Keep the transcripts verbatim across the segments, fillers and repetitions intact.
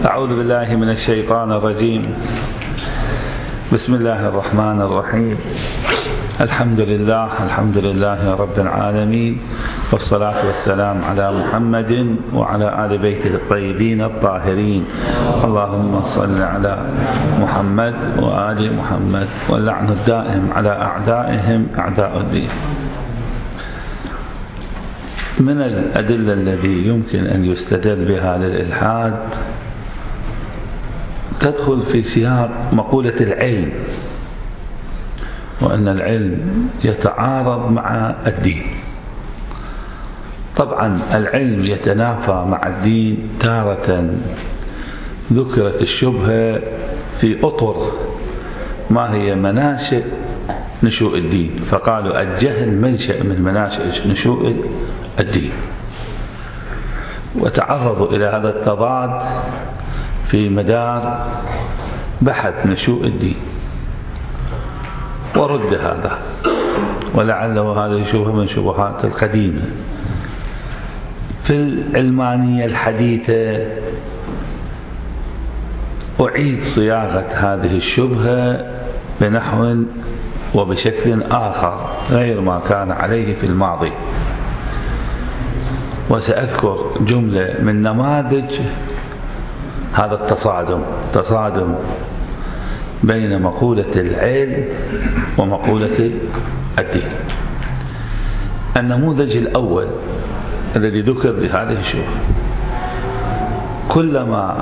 أعوذ بالله من الشيطان الرجيم. بسم الله الرحمن الرحيم. الحمد لله الحمد لله رب العالمين، والصلاة والسلام على محمد وعلى آل بيته الطيبين الطاهرين. اللهم صل على محمد وآل محمد، واللعن الدائم على أعدائهم أعداء الدين. من الأدلة التي يمكن أن يستدل بها للإلحاد تدخل في سياق مقولة العلم، وأن العلم يتعارض مع الدين. طبعا العلم يتنافى مع الدين. تارة ذكرت الشبهة في أطر ما هي مناشئ نشوء الدين، فقالوا الجهل منشأ من مناشئ نشوء الدين، وتعرضوا إلى هذا التضاد في مدار بحث نشوء الدين، ورد هذا، ولعله هذا شبهة من شبهات القديمة. في العلمانية الحديثة أعيد صياغة هذه الشبهة بنحو وبشكل آخر غير ما كان عليه في الماضي، وسأذكر جملة من نماذج هذا التصادم تصادم بين مقولة العلم ومقولة الدين. النموذج الأول الذي ذكر بهذه الشبهة: كلما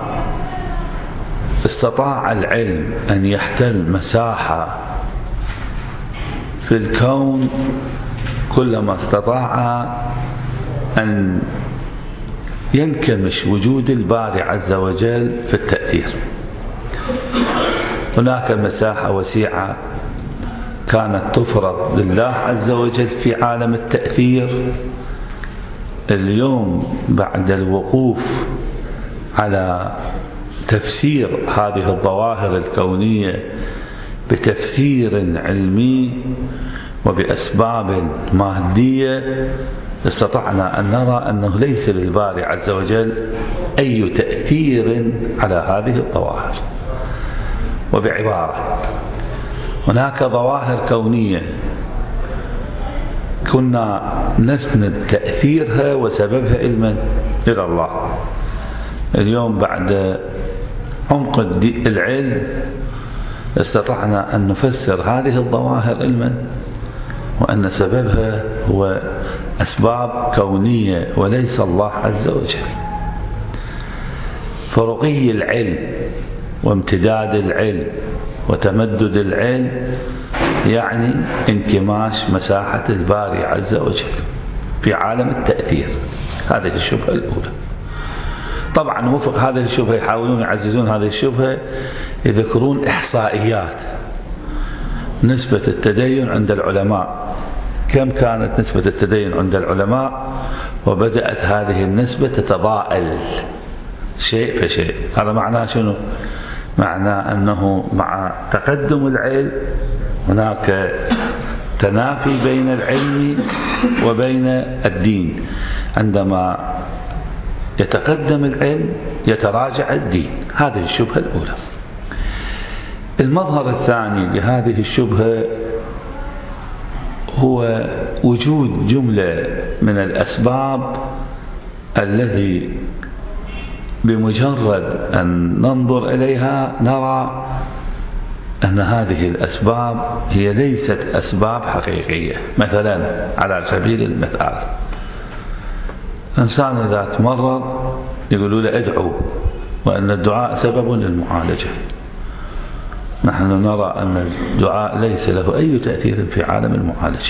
استطاع العلم أن يحتل مساحة في الكون، كلما استطاع أن ينكمش وجود الباري عز وجل في التأثير. هناك مساحة وسيعة كانت تفرض لله عز وجل في عالم التأثير. اليوم بعد الوقوف على تفسير هذه الظواهر الكونية بتفسير علمي وبأسباب مادية، استطعنا أن نرى أنه ليس للباري عز وجل أي تأثير على هذه الظواهر. وبعبارة، هناك ظواهر كونية كنا نسند تأثيرها وسببها علما إلى الله. اليوم بعد عمق العلم استطعنا أن نفسر هذه الظواهر علما، وأن سببها هو أسباب كونية وليس الله عز وجل. فرقي العلم وامتداد العلم وتمدد العلم يعني انكماش مساحة الباري عز وجل في عالم التأثير. هذه الشبهة الأولى. طبعا وفق هذه الشبهة يحاولون يعززون هذه الشبهة، يذكرون إحصائيات نسبة التدين عند العلماء، كم كانت نسبة التدين عند العلماء، وبدأت هذه النسبة تتضاءل شيء فشيء. هذا معناه شنو؟ معناه أنه مع تقدم العلم هناك تنافي بين العلم وبين الدين. عندما يتقدم العلم يتراجع الدين. هذه الشبهة الأولى. المظهر الثاني لهذه الشبهة هو وجود جملة من الأسباب الذي بمجرد أن ننظر إليها نرى أن هذه الأسباب هي ليست أسباب حقيقية. مثلا على سبيل المثال، إنسان ذات مرض يقولوا له ادعو، وأن الدعاء سبب للمعالجة. نحن نرى أن الدعاء ليس له أي تأثير في عالم المعالجة.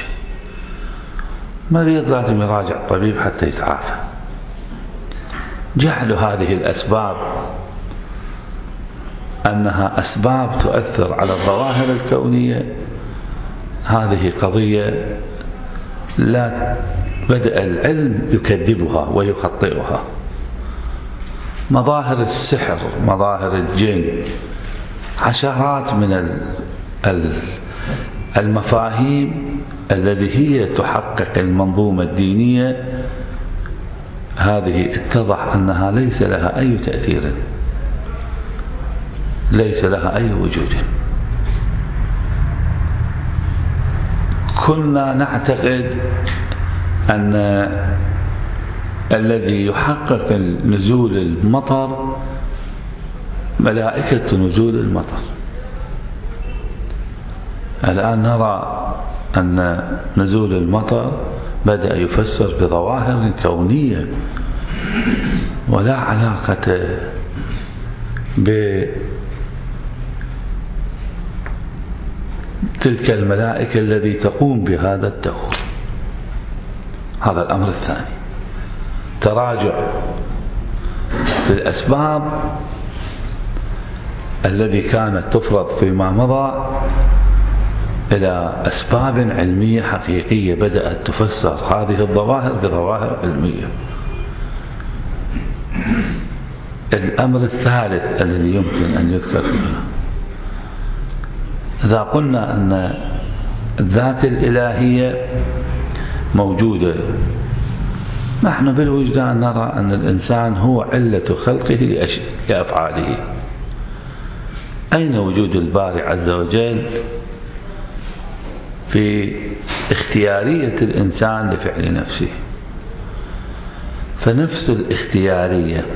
مريض لازم يراجع الطبيب حتى يتعافى. جعل هذه الأسباب أنها أسباب تؤثر على الظواهر الكونية، هذه قضية لا بدأ العلم يكذبها ويخطئها. مظاهر السحر، مظاهر الجن، عشرات من المفاهيم التي هي تحقق المنظومة الدينية، هذه اتضح أنها ليس لها أي تأثير ليس لها أي وجود. كنا نعتقد أن الذي يحقق نزول المطر ملائكة نزول المطر. الآن نرى أن نزول المطر بدأ يفسر بظواهر كونية ولا علاقة بتلك الملائكة التي تقوم بهذا الدور. هذا الأمر الثاني، تراجع في الأسباب الذي كانت تفرض فيما مضى إلى أسباب علمية حقيقية بدأت تفسر هذه الظواهر بظواهر علمية. الأمر الثالث الذي يمكن أن يذكر هنا، إذا قلنا أن الذات الإلهية موجودة، نحن بالوجدان نرى أن الإنسان هو علة خلقه لأفعاله. أين وجود الباري عز وجل في اختيارية الإنسان لفعل نفسه؟ فنفس الاختيارية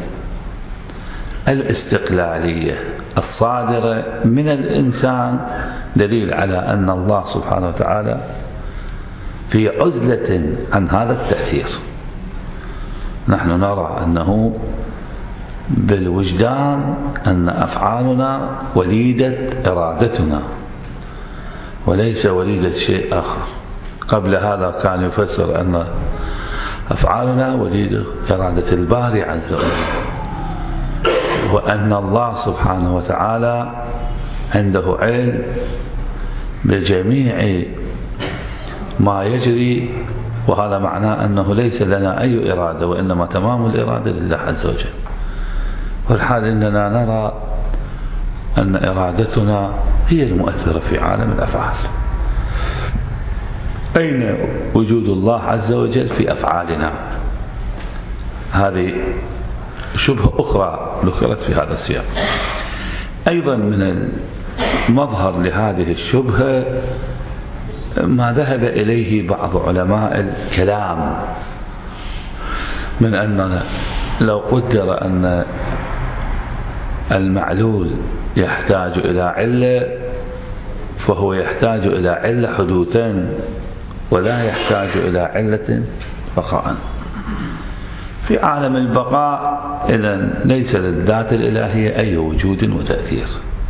الاستقلالية الصادرة من الإنسان دليل على أن الله سبحانه وتعالى في عزلة عن هذا التأثير. نحن نرى أنه بالوجدان أن أفعالنا وليدة إرادتنا وليس وليدة شيء آخر. قبل هذا كان يفسر أن أفعالنا وليدة إرادة الباري عز وجل، وأن الله سبحانه وتعالى عنده علم بجميع ما يجري، وهذا معناه أنه ليس لنا أي إرادة وإنما تمام الإرادة لله عز وجل. والحال إننا نرى أن إرادتنا هي المؤثرة في عالم الأفعال. أين وجود الله عز وجل في أفعالنا؟ هذه شبهة أخرى ذكرت في هذا السياق. أيضا من المظهر لهذه الشبهة ما ذهب إليه بعض علماء الكلام من أننا لو قدر أن المعلول يحتاج إلى علة فهو يحتاج إلى علة حدوثا ولا يحتاج إلى علة بقاء. في عالم البقاء إذن ليس للذات الإلهية أي وجود وتأثير.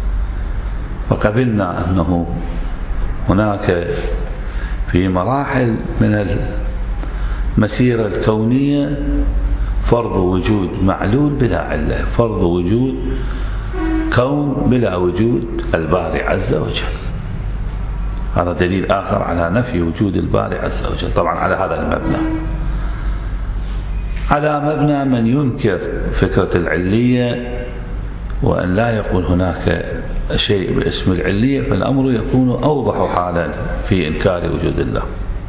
وقبلنا أنه هناك في مراحل من المسيرة الكونية فرض وجود معلول بلا علة، فرض وجود كون بلا وجود الباري عز وجل. هذا دليل آخر على نفي وجود الباري عز وجل، طبعا على هذا المبنى، على مبنى من ينكر فكرة العلية وأن لا يكون هناك شيء باسم العلية، فالأمر يكون أوضح حالا في إنكار وجود الله.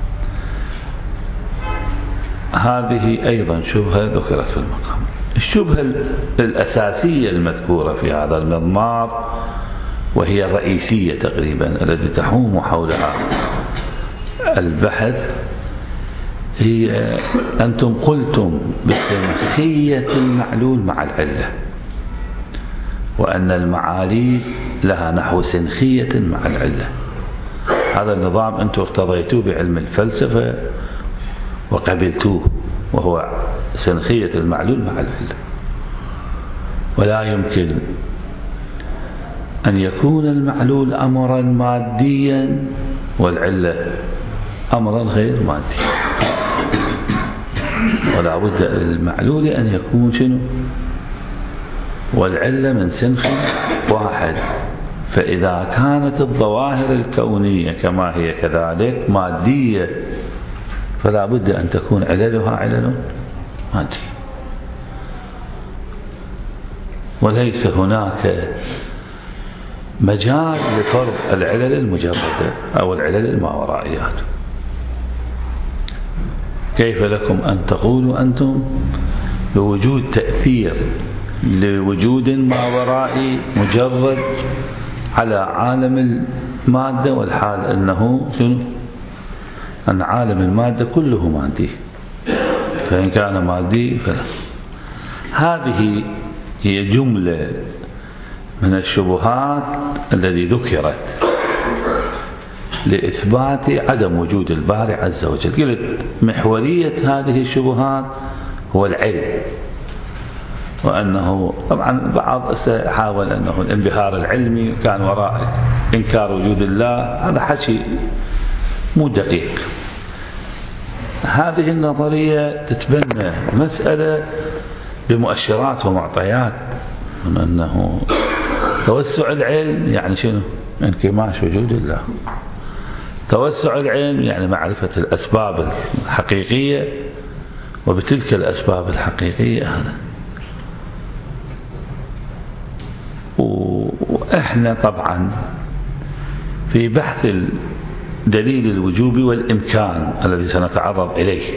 هذه أيضا شبهة ذكرت في المقام. الشبهة الأساسية المذكورة في هذا المضمار وهي الرئيسية تقريبا التي تحوم حولها البحث هي أنتم قلتم بسنخية المعلول مع العلة، وأن المعالي لها نحو سنخية مع العلة. هذا النظام أنتم ارتضيتوه بعلم الفلسفة وقبلتوه، وهو سنخية المعلول مع العلة. ولا يمكن أن يكون المعلول أمرا ماديا والعلة أمرا غير مادي، ولا بد للمعلول أن يكون شنو؟ والعلة من سنخ واحد. فإذا كانت الظواهر الكونية كما هي كذلك مادية فلا بد أن تكون عللها علل مادية، وليس هناك مجال لفرض العلل المجردة أو العلل الماورائيات. كيف لكم أن تقولوا أنتم بوجود تأثير لوجود ما ورائي مجرد على عالم المادة، والحال أنه شنو؟ أن عالم المادة كله مادي، فإن كان مادي فلا. هذه هي جملة من الشبهات التي ذكرت لإثبات عدم وجود الباري عز وجل. قلت محورية هذه الشبهات هو العلم، وأنه طبعا بعض حاول أنه الانبهار العلمي كان وراء إنكار وجود الله، هذا حكي مو دقيق. هذه النظرية تتبنى مسألة بمؤشرات ومعطيات، من أنه توسع العلم يعني شنو؟ انكماش وجود الله. توسع العلم يعني معرفة الأسباب الحقيقية، وبتلك الأسباب الحقيقية هذا. وإحنا طبعا في بحث دليل الوجوب والإمكان الذي سنتعرض إليه،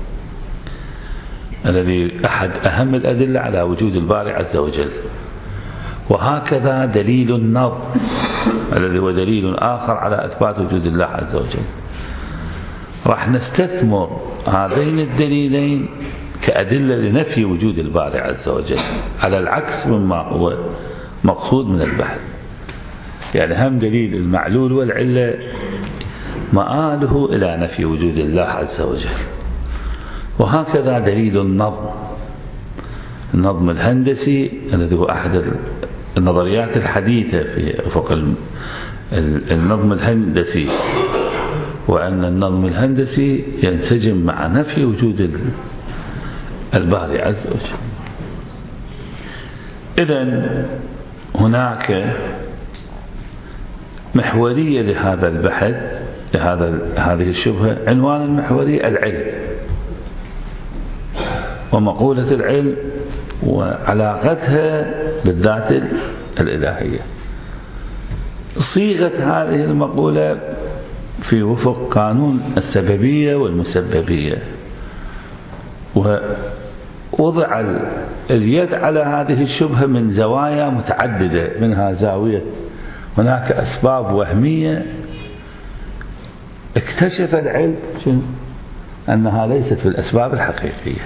الذي أحد أهم الأدلة على وجود الباري عز وجل، وهكذا دليل النظر الذي هو دليل آخر على إثبات وجود الله عز وجل. راح نستثمر هذين الدليلين كأدلة لنفي وجود الباري عز وجل، على العكس مما هو مقصود من البحث. يعني هم دليل المعلول والعلة مآله إلى نفي وجود الله عز وجل، وهكذا دليل النظم، النظم الهندسي الذي هو أحد النظريات الحديثة في أفق النظم الهندسي، وأن النظم الهندسي ينسجم مع نفي وجود الباري عز وجل. إذن هناك محورية لهذا البحث، لهذا هذه الشبهة. عنوان المحورية العلم ومقولة العلم وعلاقتها بالذات الإلهية. صيغة هذه المقولة في وفق قانون السببية والمسببية، ووضع اليد على هذه الشبهة من زوايا متعددة، منها زاوية هناك أسباب وهمية اكتشف العلم أنها ليست في الأسباب الحقيقية.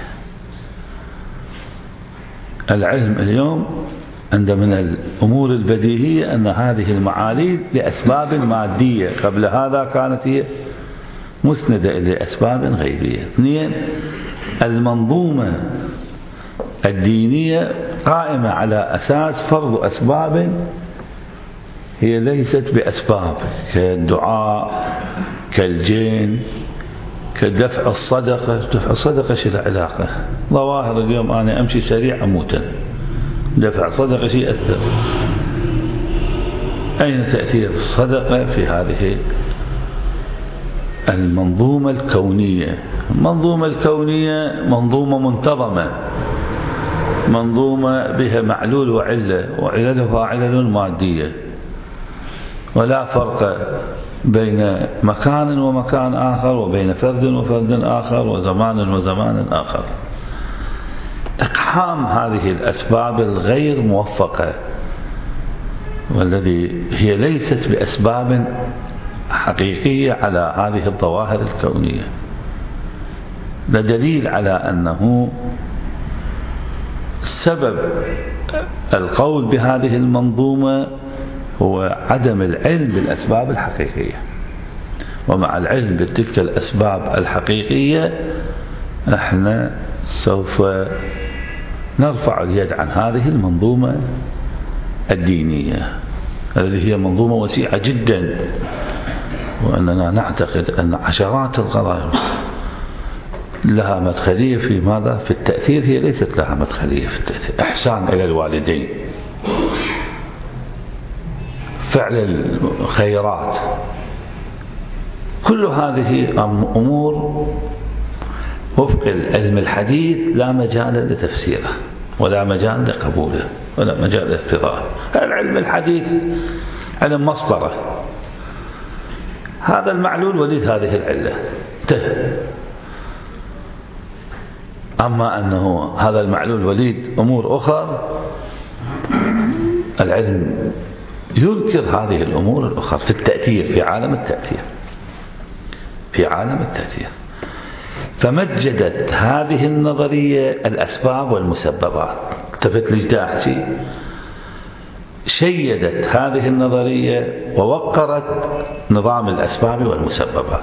العلم اليوم عند من الأمور البديهية أن هذه المعاليل لأسباب مادية، قبل هذا كانت هي مسندة إلى أسباب غيبية. اثنين، المنظومة الدينية قائمة على أساس فرض أسباب هي ليست بأسباب، كالدعاء، كالجن، كدفع الصدقة. دفع الصدقة شو له علاقة؟ ظواهر اليوم أنا أمشي سريع أموت، دفع صدقة شيء أثر. أين تأثير الصدقة في هذه المنظومة الكونية؟ المنظومة الكونية منظومة منتظمة، منظومة بها معلول وعلة، وعللها علل مادية، ولا فرق بين مكان ومكان آخر، وبين فرد وفرد آخر، وزمان وزمان آخر. إقحام هذه الأسباب الغير موفقة، والذي هي ليست بأسباب حقيقية على هذه الظواهر الكونية، ده دليل على أنه سبب القول بهذه المنظومة هو عدم العلم بالأسباب الحقيقية. ومع العلم بتلك الأسباب الحقيقية احنا سوف نرفع اليد عن هذه المنظومة الدينية التي هي منظومة وسيعة جدا، وأننا نعتقد أن عشرات القضايا لها مدخلية في ماذا؟ في التأثير. هي ليست لها مدخلية في التأثير. إحسان إلى الوالدين، فعل الخيرات، كل هذه أمور وفق العلم الحديث لا مجال لتفسيره، ولا مجال لقبوله، ولا مجال لاقتضائه. العلم الحديث علم مصدره، هذا المعلول وليد هذه العلة انتهى. أما أنه هذا المعلول وليد أمور أخرى العلم ينكر هذه الأمور الأخرى في التأثير، في عالم التأثير، في عالم التأثير. فمجدت هذه النظرية الأسباب والمسببات. التفت ليش دا أحكي؟ شيدت هذه النظرية ووقرت نظام الأسباب والمسببات،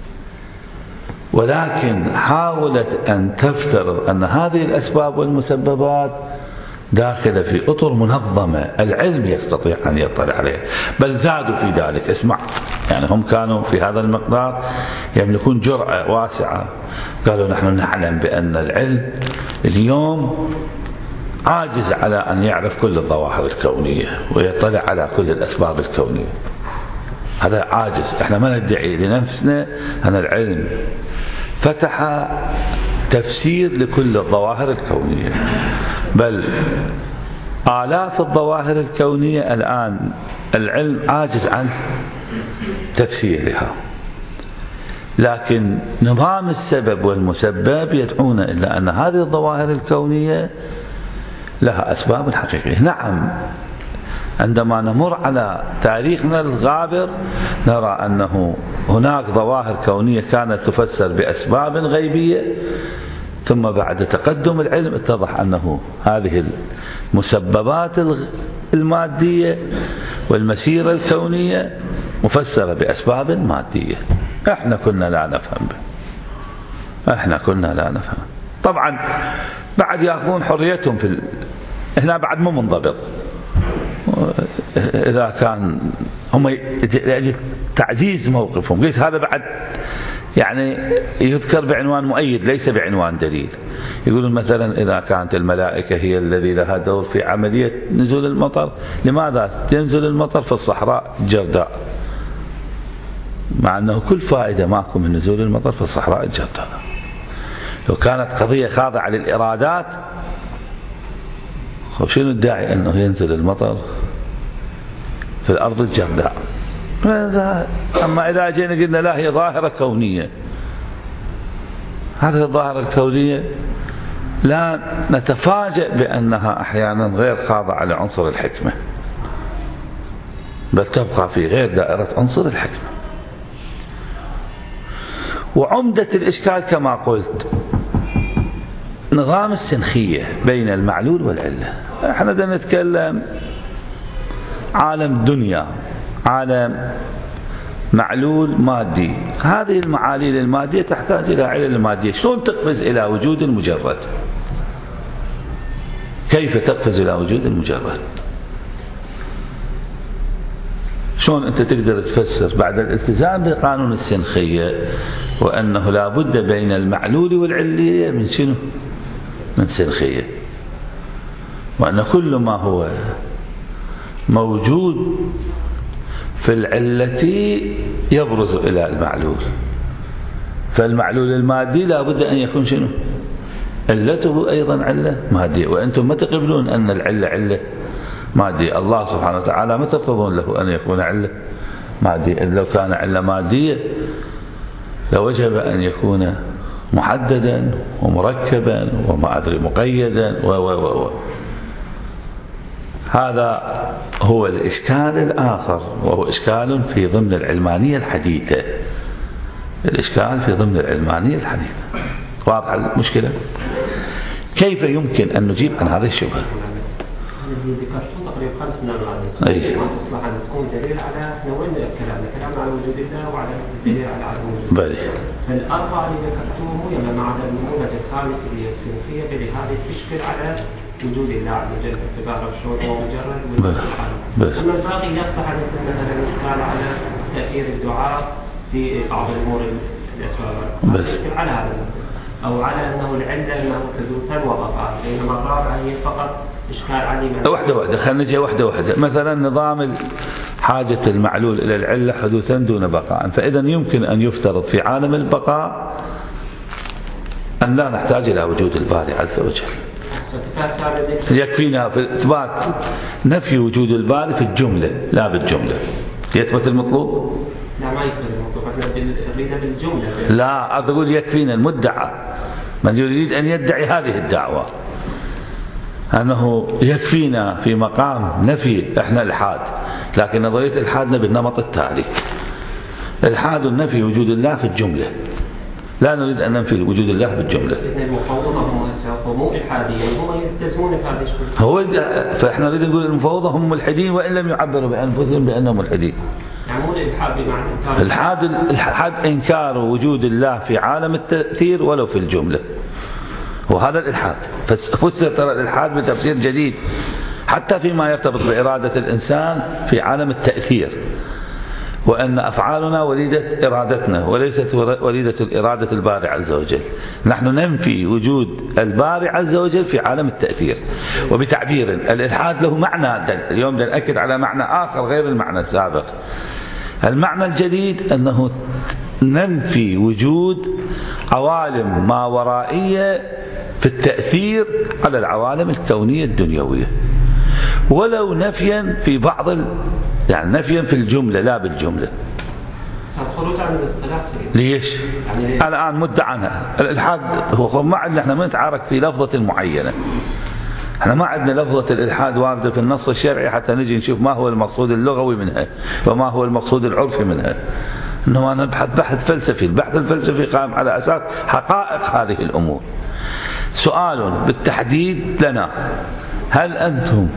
ولكن حاولت أن تفترض أن هذه الأسباب والمسببات داخلة في أطر منظمة العلم يستطيع أن يطلع عليها، بل زادوا في ذلك. اسمع، يعني هم كانوا في هذا المقدار يملكون جرأة واسعة. قالوا نحن نعلم بأن العلم اليوم عاجز على أن يعرف كل الظواهر الكونية ويطلع على كل الأسباب الكونية، هذا عاجز. احنا ما ندعي لنفسنا أن العلم فتح تفسير لكل الظواهر الكونية، بل آلاف الظواهر الكونية الآن العلم عاجز عن تفسيرها. لكن نظام السبب والمسبب يدعون إلى أن هذه الظواهر الكونية لها أسباب حقيقية. نعم، عندما نمر على تاريخنا الغابر نرى أنه هناك ظواهر كونية كانت تفسر بأسباب غيبية، ثم بعد تقدم العلم اتضح أنه هذه المسببات المادية والمسيرة الكونية مفسرة بأسباب مادية. احنا كنا لا نفهم به. احنا كنا لا نفهم. طبعا بعد يأخذون حريتهم في ال... هنا بعد مو منضبط. إذا كان هم تعزيز موقفهم، قلت هذا بعد يعني يذكر بعنوان مؤيد ليس بعنوان دليل. يقولون مثلا إذا كانت الملائكة هي الذي لها دور في عملية نزول المطر، لماذا ينزل المطر في الصحراء الجرداء مع أنه كل فائدة ماكو من نزول المطر في الصحراء الجرداء؟ لو كانت قضية خاضعة للإرادات، شنو الداعي أنه ينزل المطر في الأرض الجرداء؟ أما إذا جينا قلنا لا، هي ظاهرة كونية، هذه الظاهرة الكونية لا نتفاجأ بأنها أحيانا غير خاضعة لعنصر الحكمة، بل تبقى في غير دائرة عنصر الحكمة. وعمدة الإشكال كما قلت نظام السنخية بين المعلول والعلة. احنا بدنا نتكلم عالم دنيا، عالم معلول مادي. هذه المعاليل المادية تحتاج إلى علل مادية. شلون تقفز إلى وجود المجرد؟ كيف تقفز إلى وجود المجرد؟ شلون أنت تقدر تفسر بعد الالتزام بقانون السنخية وأنه لا بد بين المعلول والعلية من شنو؟ من سنخية، وأن كل ما هو موجود في العلة يبرز إلى المعلول، فالمعلول المادي لا بد أن يكون شنو؟ علته أيضا علة مادية. وأنتم ما تقبلون أن العلة علة مادية. الله سبحانه وتعالى ما ترتضون له أن يكون علة مادية. لو كان علة مادية لوجب أن يكون محددا ومركبا وما أدري مقيدا و و و هذا هو الإشكال الآخر، وهو إشكال في ضمن العلمانية الحديثة. الإشكال في ضمن العلمانية الحديثة. واضح المشكلة؟ كيف يمكن أن نجيب عن هذه الشبهة؟ ذكرتوا تقريبا خمس نماذج. أي. ما تصبح أن تكون دليل على نوعين من الكلام، الكلام على وجود الله وعلى الدليل على عدم وجود الله. بلي. فالأربعة اللي ذكرتوهم يما مع النموذج الخامس اللي هي السنخية، بلي هذه تشكل على وجود الله عز وجل باعتباره شلون هو مجرد وجود الحال. أما الباقي يصبح أن يكون مثلا إشكال على تأثير الدعاء في بعض الأمور الأسباب. بس. على هذا أو على أنه العلة أنه حدوثا وبقاء، بينما الرابعة هي فقط إشكال عليما. واحدة واحدة، خلينا نجي واحدة واحدة. مثلا نظام حاجة المعلول إلى العلة حدوثا دون بقاء، فإذا يمكن أن يفترض في عالم البقاء أن لا نحتاج إلى وجود الباري عز وجل. يكفينا في إثبات نفي وجود الباري في الجملة لا بالجملة. يثبت المطلوب؟ لا، ما يثبت المطلوب، احنا نريد بالجملة. لا، أقول يكفينا المدعى، من يريد أن يدعي هذه الدعوة أنه يكفينا في مقام نفي إحنا الإلحاد، لكن نظرية الإلحادنا بالنمط التالي: الإلحاد النفي وجود الله في الجملة، لا نريد أن ننفي وجود الله بالجملة. المفوضة هم مو إلحاديين، هم يلتزمون بهذا الشيء. هو فإحنا نريد نقول المفوضة هم ملحدين وإن لم يعبروا بأنفسهم بأنهم ملحدين. يعني مو الإلحاد بمعنى إنكار. الإلحاد الإلحاد إنكار وجود الله في عالم التأثير ولو في الجملة، وهذا الإلحاد. فسر ترى الإلحاد بتفسير جديد حتى فيما يرتبط بإرادة الإنسان في عالم التأثير، وأن أفعالنا وليدة إرادتنا وليست وليدة الإرادة الباري عز وجل. نحن ننفي وجود الباري عز وجل في عالم التأثير. وبتعبير الإلحاد له معنى، اليوم نأكد على معنى آخر غير المعنى السابق. المعنى الجديد أنه ننفي وجود عوالم ما ورائية في التأثير على العوالم الكونية الدنيوية، ولو نفيا في بعض ال... يعني نفيا في الجملة لا بالجملة. سأدخلوا عن الاصطلاح سيد. ليش؟ يعني الآن مدة عنها الإلحاد هو ما عندنا، احنا ما نتعارك في لفظة معينة. احنا ما عندنا لفظة الإلحاد واردة في النص الشرعي حتى نجي نشوف ما هو المقصود اللغوي منها وما هو المقصود العرفي منها. إنه أنا بحث بحث فلسفي، البحث الفلسفي قائم على أساس حقائق هذه الأمور. سؤال بالتحديد لنا: هل أنتم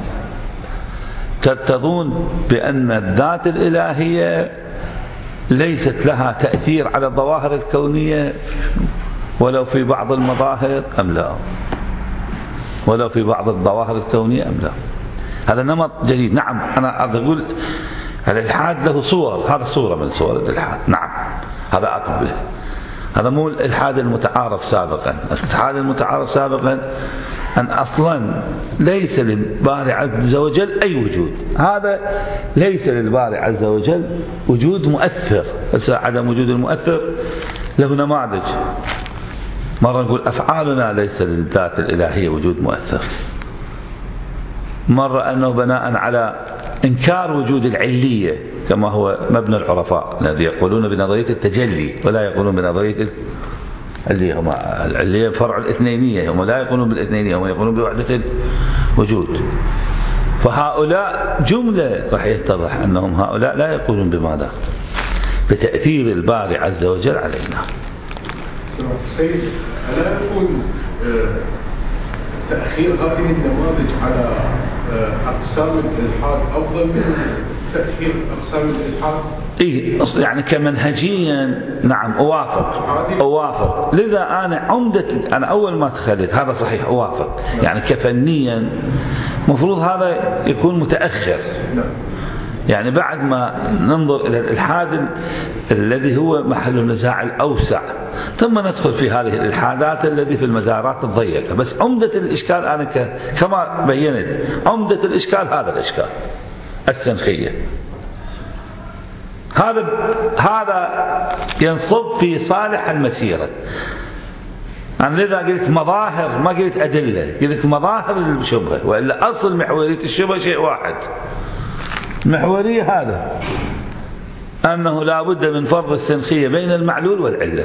ترتضون بأن الذات الإلهية ليست لها تأثير على الظواهر الكونية ولو في بعض المظاهر أم لا؟ ولو في بعض الظواهر الكونية أم لا؟ هذا نمط جديد. نعم، أنا أقول الإلحاد له صور، هذا صورة من صور الإلحاد. نعم، هذا أقبله. هذا مو الإلحاد المتعارف سابقا. الإلحاد المتعارف سابقا أن أصلا ليس للباري عز وجل أي وجود، هذا ليس للباري عز وجل وجود مؤثر. عدم وجود المؤثر له نماذج. مرة نقول أفعالنا ليس للذات الإلهية وجود مؤثر، مرة أنه بناء على إنكار وجود العلية كما هو مبنى العرفاء الذي يقولون بنظرية التجلي ولا يقولون بنظرية اللي هم العلية فرع الاثنينية، هم لا يقولون بالاثنينية، هم يقولون بوحدة الوجود. فهؤلاء جملة راح يتضح أنهم هؤلاء لا يقولون بماذا؟ بتأثير الباري عز وجل علينا. سيد، ألا يكون تأخير هذه النماذج على أقسام الإلحاد أفضل من تأخير أقسام الإلحاد؟ إيه، يعني كمنهجيا نعم أوافق أوافق لذا أنا عمدة أنا أول ما تخليت هذا صحيح أوافق. يعني كفنيا مفروض هذا يكون متأخر، يعني بعد ما ننظر إلى الإلحاد الذي هو محل النزاع الأوسع ثم ندخل في هذه الإلحادات التي في المزارات الضيقة. بس عمدة الإشكال أنا كما بينت عمدة الإشكال هذا الإشكال السنخية. هذا هذا ينصب في صالح المسيرة. أنا لذا قلت مظاهر ما قلت أدلة، قلت مظاهر الشبهة، وإلا أصل محورية الشبهة شيء واحد. المحورية هذا أنه لا بد من فرض السنخية بين المعلول والعلة.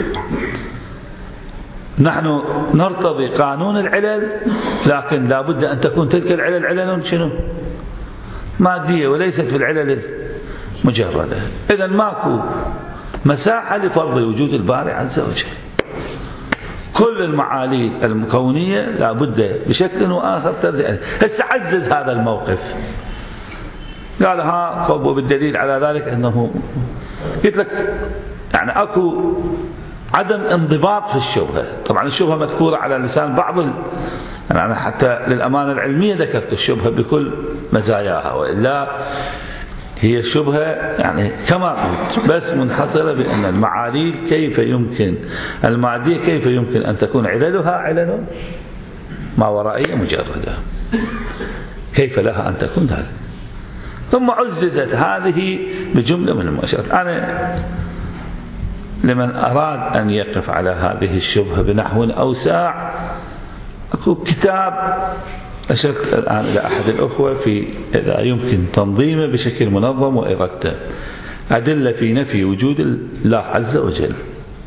نحن نرتضي قانون العلل، لكن لا بد أن تكون تلك العلل علل شنو؟ مادية وليست في العلل مجردة. إذن ماكو مساحة لفرض وجود الباري عز وجل. كل المعالي الكونية لا بد بشكل وآخر ترجع. هسه عزز هذا الموقف، قال ها خب بالدليل على ذلك أنه قلت لك يعني أكو عدم انضباط في الشبهة. طبعا الشبهة مذكورة على لسان بعض ال... يعني أنا حتى للأمانة العلمية ذكرت الشبهة بكل مزاياها، وإلا هي شبهة يعني كما قلت بس منحصرة بأن المعاليل كيف يمكن المادية كيف يمكن أن تكون عللها علل ما ورائية مجردة، كيف لها أن تكون ذلك؟ ثم عززت هذه بجملة من المؤشرات. أنا لمن أراد أن يقف على هذه الشبهة بنحو أوسع أكو كتاب أشرت الآن إلى أحد الأخوة في إذا يمكن تنظيمه بشكل منظم وإرادته، أدلة في نفي وجود الله عز وجل.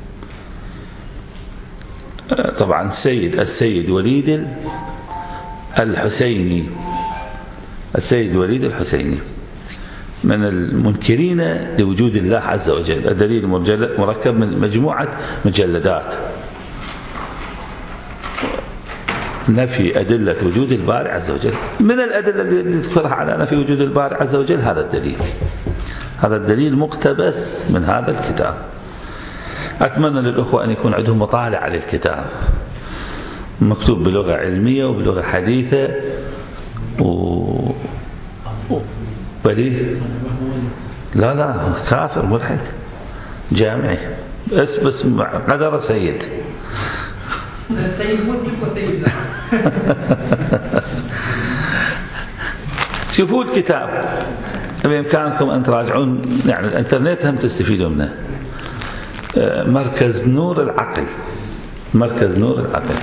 طبعا السيد السيد وليد الحسيني، السيد وليد الحسيني، من المنكرين لوجود الله عز وجل. الدليل مركب من مجموعة مجلدات نفي أدلة وجود الباري عز وجل. من الأدلة التي تذكرها على نفي وجود الباري عز وجل هذا الدليل، هذا الدليل مقتبس من هذا الكتاب. أتمنى للأخوة أن يكون عندهم مطالع على الكتاب، مكتوب بلغة علمية وبلغة حديثة و... بليه لا لا كافر ملحد جامعي، بس بس قدر سيد سيد ملك وسيد شوفوا الكتاب بإمكانكم أن تراجعون، يعني الإنترنت هم تستفيدوا منه. مركز نور العقل، مركز نور العقل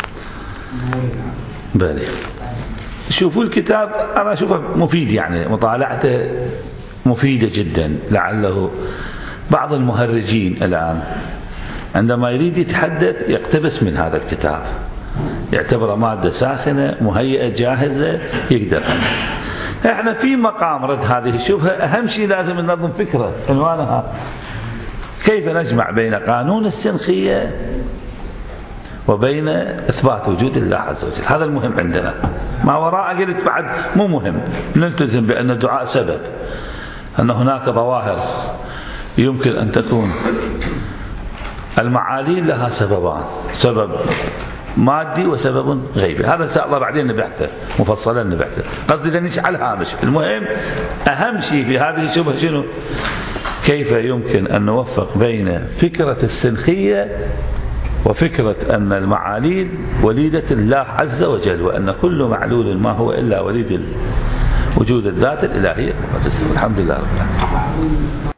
بالي. شوفوا الكتاب، أنا أشوفه مفيد، يعني مطالعته مفيدة جدا. لعله بعض المهرجين الآن عندما يريد يتحدث يقتبس من هذا الكتاب، يعتبره مادة ساخنة مهيئة جاهزة يقدر. احنا في مقام رد هذه الشبهة أهم شيء لازم ننظم فكرة عنوانها كيف نجمع بين قانون السنخية وبين إثبات وجود الله عز وجل. هذا المهم عندنا، ما وراء قلت بعد مو مهم. نلتزم بأن الدعاء سبب، أن هناك ظواهر يمكن أن تكون المعاليل لها سببان، سبب مادي وسبب غيبي. هذا إن شاء الله بعدين نبحثه مفصلا نبحثه، قصدي لنش على الهامش. المهم أهم شيء في هذه الشبهة شنو؟ كيف يمكن أن نوفق بين فكرة السنخية وفكرة أن المعاليل وليدة الله عز وجل، وأن كل معلول ما هو إلا وليد وجود الذات الإلهية. الحمد لله رب العالمين.